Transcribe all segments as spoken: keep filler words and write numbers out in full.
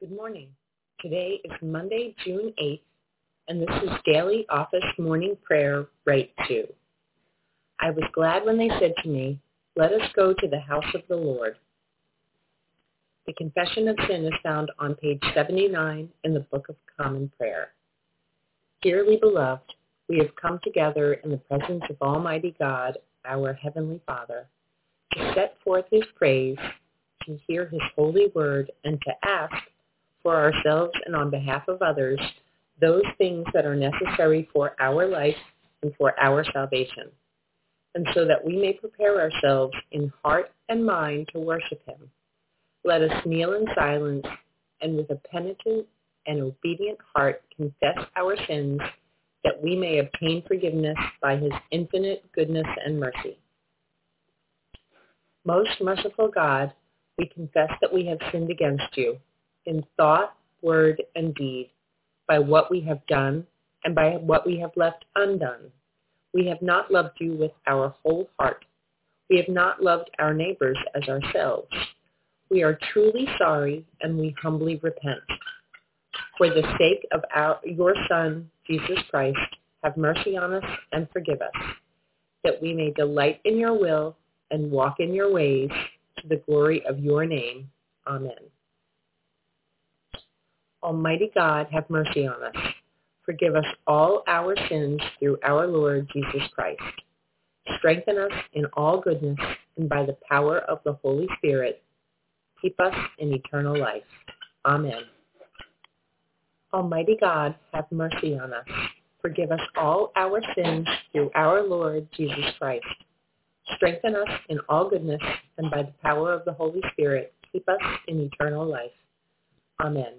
Good morning. Today is Monday, June eighth, and this is Daily Office Morning Prayer, Right two. I was glad when they said to me, "Let us go to the house of the Lord." The Confession of Sin is found on page seventy-nine in the Book of Common Prayer. Dearly beloved, we have come together in the presence of Almighty God, our Heavenly Father, to set forth His praise, to hear His holy word, and to ask for ourselves and on behalf of others those things that are necessary for our life and for our salvation, and so that we may prepare ourselves in heart and mind to worship Him. Let us kneel in silence and with a penitent and obedient heart confess our sins, that we may obtain forgiveness by His infinite goodness and mercy. Most merciful God, we confess that we have sinned against you in thought, word, and deed, by what we have done and by what we have left undone. We have not loved you with our whole heart. We have not loved our neighbors as ourselves. We are truly sorry, and we humbly repent. For the sake of our, your Son, Jesus Christ, have mercy on us and forgive us, that we may delight in your will and walk in your ways to the glory of your name. Amen. Almighty God, have mercy on us. Forgive us all our sins through our Lord Jesus Christ. Strengthen us in all goodness, and by the power of the Holy Spirit, keep us in eternal life. Amen. Almighty God, have mercy on us. Forgive us all our sins through our Lord Jesus Christ. Strengthen us in all goodness, and by the power of the Holy Spirit, keep us in eternal life. Amen.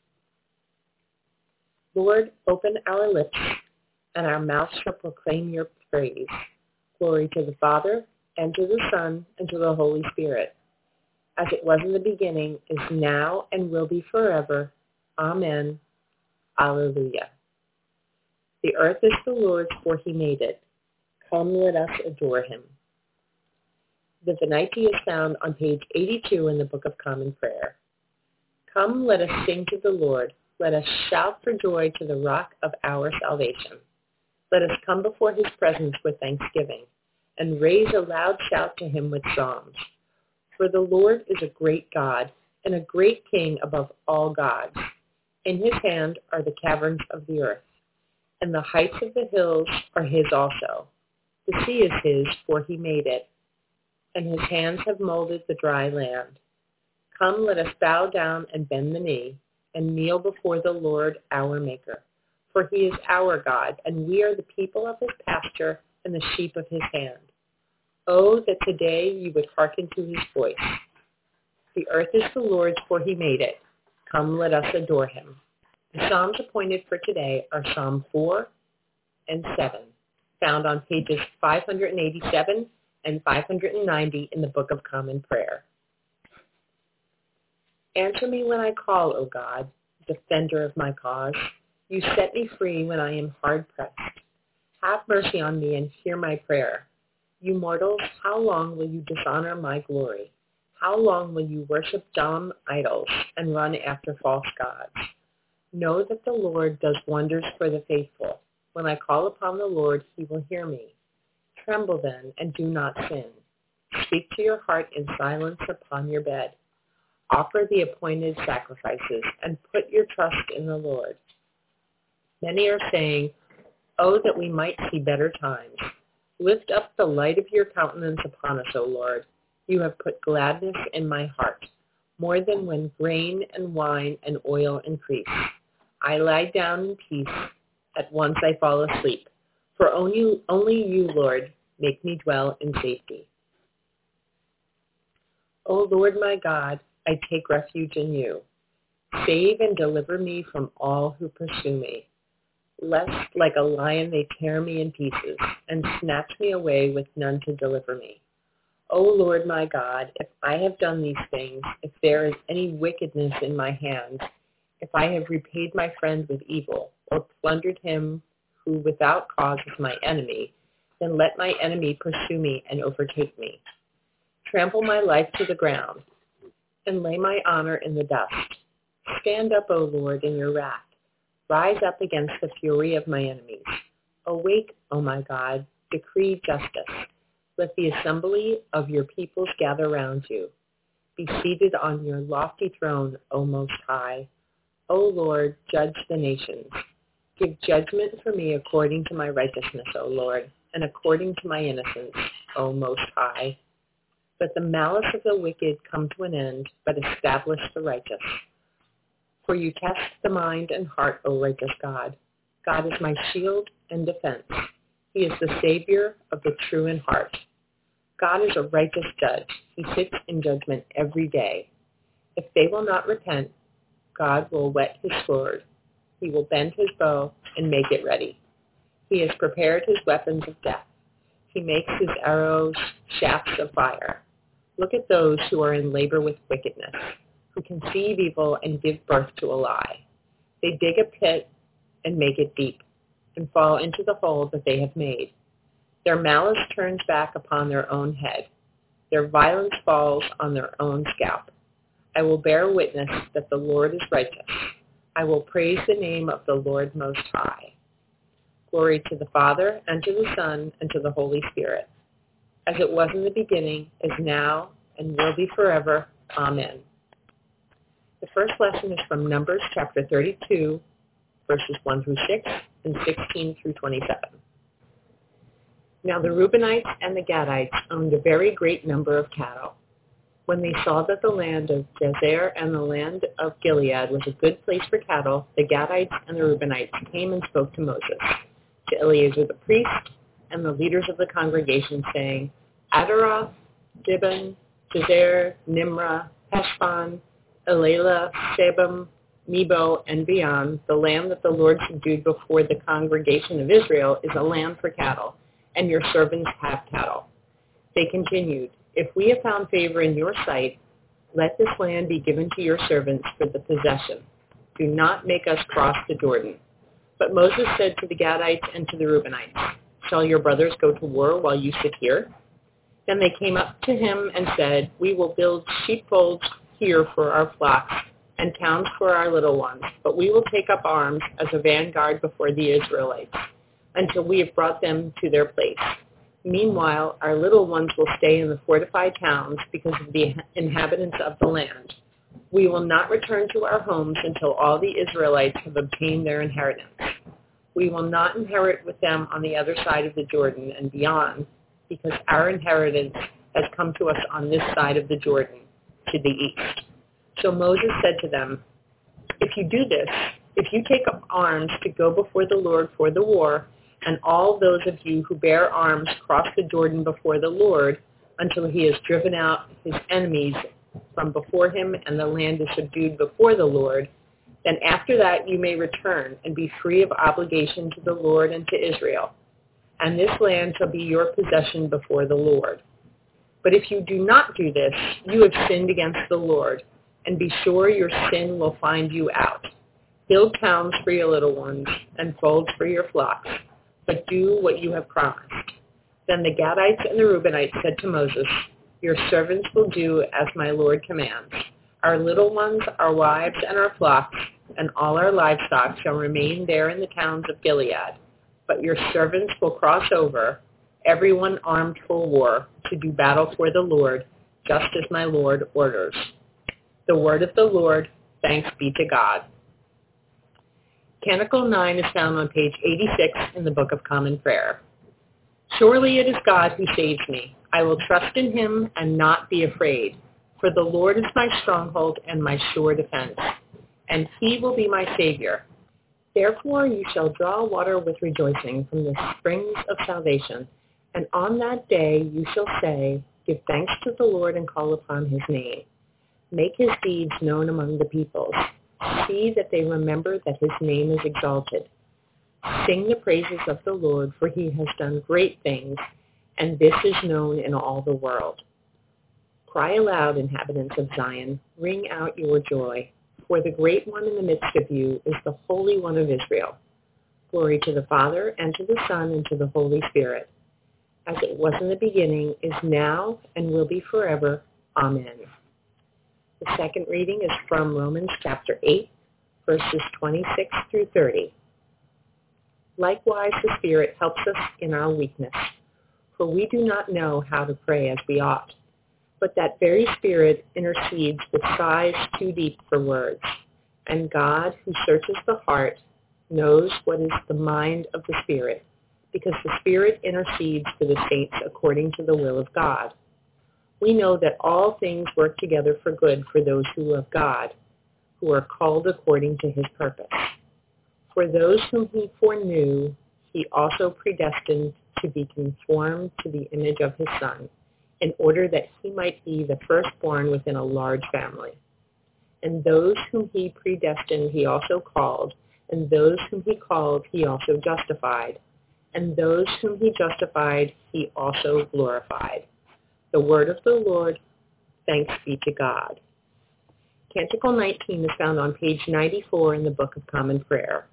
Lord, open our lips, and our mouth shall proclaim your praise. Glory to the Father, and to the Son, and to the Holy Spirit, as it was in the beginning, is now, and will be forever. Amen. Alleluia. The earth is the Lord's, for He made it. Come, let us adore Him. The Venite is found on page eighty-two in the Book of Common Prayer. Come, let us sing to the Lord. Let us shout for joy to the rock of our salvation. Let us come before His presence with thanksgiving, and raise a loud shout to Him with psalms. For the Lord is a great God, and a great King above all gods. In His hand are the caverns of the earth, and the heights of the hills are His also. The sea is His, for He made it, and His hands have molded the dry land. Come, let us bow down and bend the knee, and kneel before the Lord our Maker. For He is our God, and we are the people of His pasture and the sheep of His hand. Oh, that today you would hearken to His voice. The earth is the Lord's, for He made it. Come, let us adore Him. The Psalms appointed for today are Psalm four and seven, found on pages five hundred eighty-seven and five hundred ninety in the Book of Common Prayer. Answer me when I call, O God, defender of my cause. You set me free when I am hard pressed. Have mercy on me and hear my prayer. You mortals, how long will you dishonor my glory? How long will you worship dumb idols and run after false gods? Know that the Lord does wonders for the faithful. When I call upon the Lord, He will hear me. Tremble then and do not sin. Speak to your heart in silence upon your bed. Offer the appointed sacrifices and put your trust in the Lord. Many are saying, "Oh, that we might see better times." Lift up the light of your countenance upon us, O Lord. You have put gladness in my heart, more than when grain and wine and oil increase. I lie down in peace. At once I fall asleep. For only, only you, Lord, make me dwell in safety. O Lord my God, I take refuge in you. Save and deliver me from all who pursue me, lest like a lion they tear me in pieces and snatch me away with none to deliver me. O Lord my God, if I have done these things, if there is any wickedness in my hands, if I have repaid my friend with evil or plundered him who without cause is my enemy, then let my enemy pursue me and overtake me. Trample my life to the ground and lay my honor in the dust. Stand up, O Lord, in your wrath. Rise up against the fury of my enemies. Awake, O my God, decree justice. Let the assembly of your peoples gather round you. Be seated on your lofty throne, O Most High. O Lord, judge the nations. Give judgment for me according to my righteousness, O Lord, and according to my innocence, O Most High. Let the malice of the wicked come to an end, but establish the righteous. For you test the mind and heart, O righteous God. God is my shield and defense. He is the Savior of the true in heart. God is a righteous judge. He sits in judgment every day. If they will not repent, God will whet his sword. He will bend his bow and make it ready. He has prepared his weapons of death. He makes his arrows shafts of fire. Look at those who are in labor with wickedness, who conceive evil and give birth to a lie. They dig a pit and make it deep, and fall into the hole that they have made. Their malice turns back upon their own head. Their violence falls on their own scalp. I will bear witness that the Lord is righteous. I will praise the name of the Lord Most High. Glory to the Father, and to the Son, and to the Holy Spirit, as it was in the beginning, is now, and will be forever. Amen. The first lesson is from Numbers chapter thirty-two, verses one through six, and sixteen through twenty-seven. Now the Reubenites and the Gadites owned a very great number of cattle. When they saw that the land of Jazer and the land of Gilead was a good place for cattle, the Gadites and the Reubenites came and spoke to Moses, to Eleazar the priest, and the leaders of the congregation, saying, Adaroth, Dibon, Jazer, Nimrah, Heshbon, Elah, Shebam, Nebo, and beyond, the land that the Lord subdued before the congregation of Israel is a land for cattle, and your servants have cattle. They continued, If we have found favor in your sight, let this land be given to your servants for the possession. Do not make us cross the Jordan. But Moses said to the Gadites and to the Reubenites, Shall your brothers go to war while you sit here? Then they came up to him and said, We will build sheepfolds here for our flocks and towns for our little ones, but we will take up arms as a vanguard before the Israelites until we have brought them to their place. Meanwhile, our little ones will stay in the fortified towns because of the inhabitants of the land. We will not return to our homes until all the Israelites have obtained their inheritance. We will not inherit with them on the other side of the Jordan and beyond, because our inheritance has come to us on this side of the Jordan, to the east. So Moses said to them, If you do this, if you take up arms to go before the Lord for the war, and all those of you who bear arms cross the Jordan before the Lord until he has driven out his enemies from before him and the land is subdued before the Lord, then after that you may return and be free of obligation to the Lord and to Israel. And this land shall be your possession before the Lord. But if you do not do this, you have sinned against the Lord, and be sure your sin will find you out. Build towns for your little ones and folds for your flocks, but do what you have promised. Then the Gadites and the Reubenites said to Moses, Your servants will do as my Lord commands. Our little ones, our wives, and our flocks, and all our livestock shall remain there in the towns of Gilead. But your servants will cross over, everyone armed for war, to do battle for the Lord, just as my Lord orders. The word of the Lord, thanks be to God. Canticle nine is found on page eighty-six in the Book of Common Prayer. Surely it is God who saves me. I will trust in him and not be afraid, for the Lord is my stronghold and my sure defense, and he will be my Savior. Therefore you shall draw water with rejoicing from the springs of salvation, and on that day you shall say, Give thanks to the Lord and call upon his name. Make his deeds known among the peoples. See that they remember that his name is exalted. Sing the praises of the Lord, for he has done great things, and this is known in all the world. Cry aloud, inhabitants of Zion, ring out your joy, for the great one in the midst of you is the Holy One of Israel. Glory to the Father, and to the Son, and to the Holy Spirit, as it was in the beginning, is now, and will be forever. Amen. The second reading is from Romans chapter eight, verses twenty-six through thirty. Likewise, the Spirit helps us in our weakness, for we do not know how to pray as we ought. But that very Spirit intercedes with sighs too deep for words. And God, who searches the heart, knows what is the mind of the Spirit, because the Spirit intercedes for the saints according to the will of God. We know that all things work together for good for those who love God, who are called according to his purpose. For those whom he foreknew, he also predestined to be conformed to the image of his Son, in order that he might be the firstborn within a large family. And those whom he predestined he also called, and those whom he called he also justified, and those whom he justified he also glorified. The word of the Lord. Thanks be to God. Canticle nineteen is found on page ninety-four in the Book of Common Prayer.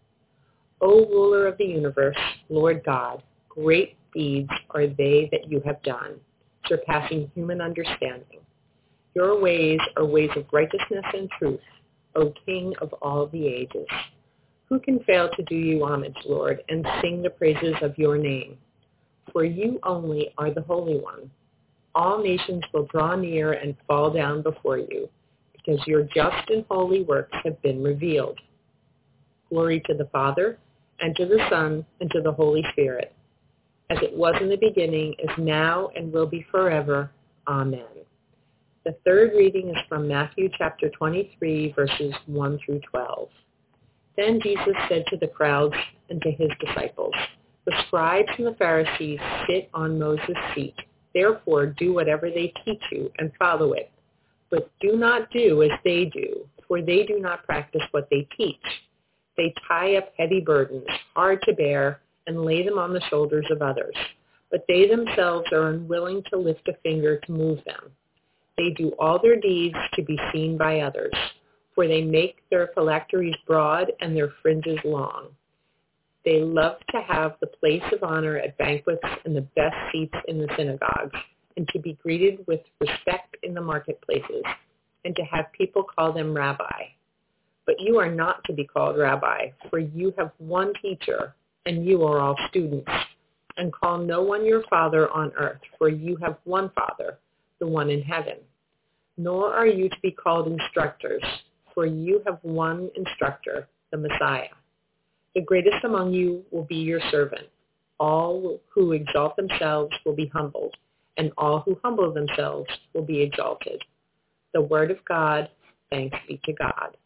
O ruler of the universe, Lord God, great deeds are they that you have done, surpassing human understanding. Your ways are ways of righteousness and truth, O King of all the ages. Who can fail to do you homage, Lord, and sing the praises of your name? For you only are the Holy One. All nations will draw near and fall down before you, because your just and holy works have been revealed. Glory to the Father, and to the Son, and to the Holy Spirit, as it was in the beginning, is now, and will be forever. Amen. The third reading is from Matthew chapter twenty-three, verses one through twelve. Then Jesus said to the crowds and to his disciples, the scribes and the Pharisees sit on Moses' seat. Therefore do whatever they teach you and follow it. But do not do as they do, for they do not practice what they teach. They tie up heavy burdens, hard to bear, and lay them on the shoulders of others. But they themselves are unwilling to lift a finger to move them. They do all their deeds to be seen by others, for they make their phylacteries broad and their fringes long. They love to have the place of honor at banquets and the best seats in the synagogues, and to be greeted with respect in the marketplaces, and to have people call them rabbi. But you are not to be called rabbi, for you have one teacher, and you are all students. And call no one your father on earth, for you have one Father, the one in heaven. Nor are you to be called instructors, for you have one instructor, the Messiah. The greatest among you will be your servant. All who exalt themselves will be humbled, and all who humble themselves will be exalted. The word of God. Thanks be to God.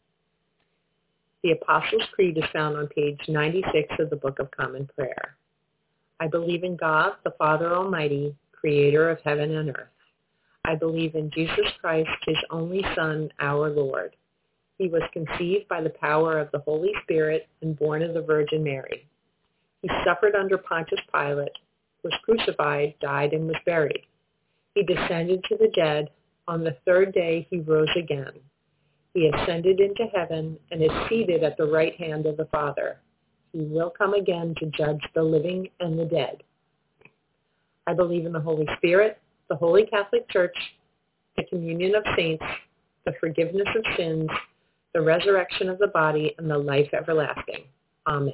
The Apostles' Creed is found on page ninety-six of the Book of Common Prayer. I believe in God, the Father Almighty, creator of heaven and earth. I believe in Jesus Christ, his only Son, our Lord. He was conceived by the power of the Holy Spirit and born of the Virgin Mary. He suffered under Pontius Pilate, was crucified, died, and was buried. He descended to the dead. On the third day he rose again. He ascended into heaven and is seated at the right hand of the Father. He will come again to judge the living and the dead. I believe in the Holy Spirit, the Holy Catholic Church, the communion of saints, the forgiveness of sins, the resurrection of the body, and the life everlasting. Amen.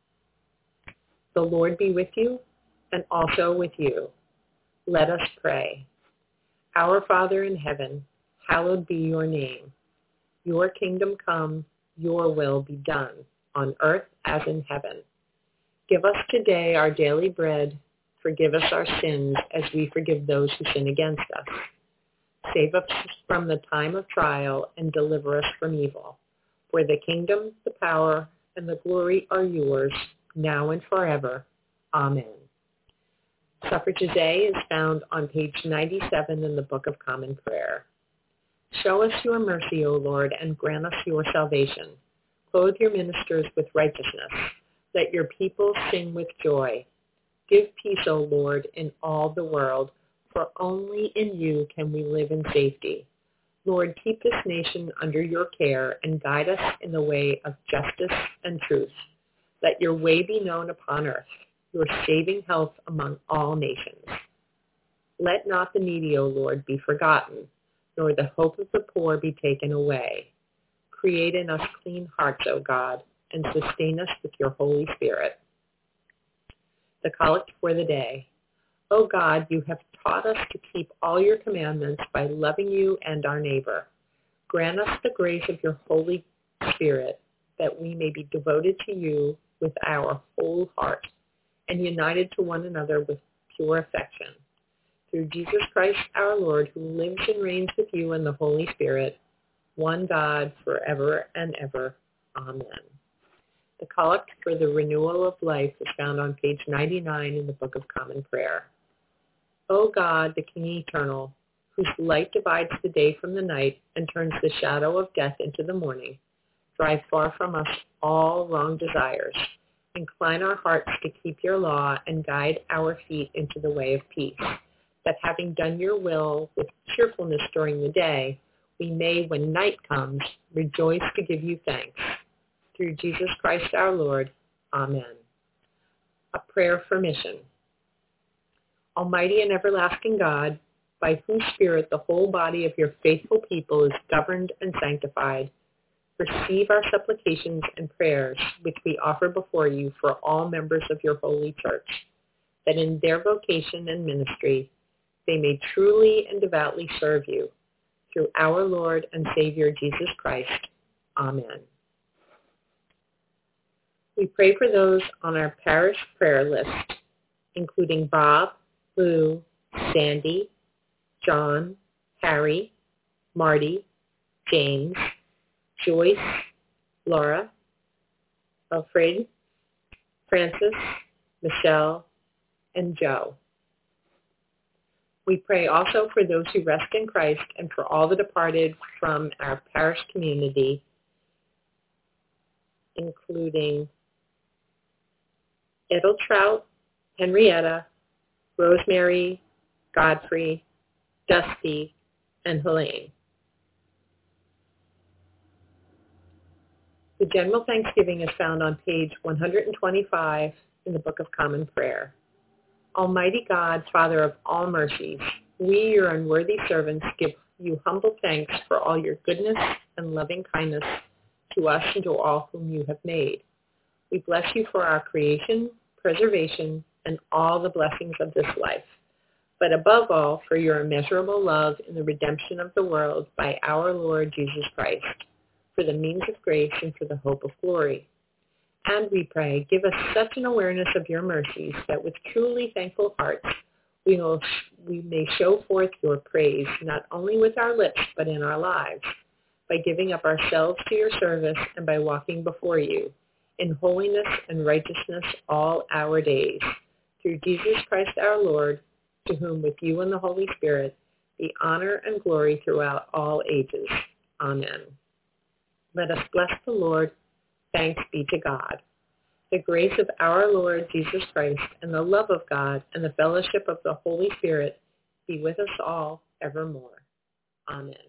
The Lord be with you, and also with you. Let us pray. Our Father in heaven, hallowed be your name. Your kingdom come, your will be done, on earth as in heaven. Give us today our daily bread. Forgive us our sins as we forgive those who sin against us. Save us from the time of trial and deliver us from evil. For the kingdom, the power, and the glory are yours, now and forever. Amen. Suffrages A is found on page ninety-seven in the Book of Common Prayer. Show us your mercy, O Lord, and grant us your salvation. Clothe your ministers with righteousness. Let your people sing with joy. Give peace, O Lord, in all the world, for only in you can we live in safety. Lord, keep this nation under your care and guide us in the way of justice and truth. Let your way be known upon earth, your saving health among all nations. Let not the needy, O Lord, be forgotten, nor the hope of the poor be taken away. Create in us clean hearts, O God, and sustain us with your Holy Spirit. The Collect for the Day. O God, you have taught us to keep all your commandments by loving you and our neighbor. Grant us the grace of your Holy Spirit, that we may be devoted to you with our whole heart and united to one another with pure affection. Through Jesus Christ our Lord, who lives and reigns with you in the Holy Spirit, one God, forever and ever. Amen. The Collect for the Renewal of Life is found on page ninety-nine in the Book of Common Prayer. O God, the King eternal, whose light divides the day from the night and turns the shadow of death into the morning, drive far from us all wrong desires. Incline our hearts to keep your law and guide our feet into the way of peace, that having done your will with cheerfulness during the day, we may, when night comes, rejoice to give you thanks. Through Jesus Christ our Lord. Amen. A prayer for mission. Almighty and everlasting God, by whose Spirit the whole body of your faithful people is governed and sanctified, receive our supplications and prayers, which we offer before you for all members of your holy church, that in their vocation and ministry they may truly and devoutly serve you, through our Lord and Savior Jesus Christ. Amen. We pray for those on our parish prayer list, including Bob, Lou, Sandy, John, Harry, Marty, James, Joyce, Laura, Alfred, Francis, Michelle, and Joe. We pray also for those who rest in Christ and for all the departed from our parish community, including Edeltraut, Henrietta, Rosemary, Godfrey, Dusty, and Helene. The General Thanksgiving is found on page one hundred twenty-five in the Book of Common Prayer. Almighty God, Father of all mercies, we, your unworthy servants, give you humble thanks for all your goodness and loving kindness to us and to all whom you have made. We bless you for our creation, preservation, and all the blessings of this life, but above all for your immeasurable love in the redemption of the world by our Lord Jesus Christ, for the means of grace and for the hope of glory. And we pray, give us such an awareness of your mercies that with truly thankful hearts we, will, we may show forth your praise, not only with our lips, but in our lives, by giving up ourselves to your service and by walking before you in holiness and righteousness all our days. Through Jesus Christ our Lord, to whom with you and the Holy Spirit be honor and glory throughout all ages. Amen. Let us bless the Lord. Thanks be to God. The grace of our Lord Jesus Christ and the love of God and the fellowship of the Holy Spirit be with us all evermore. Amen.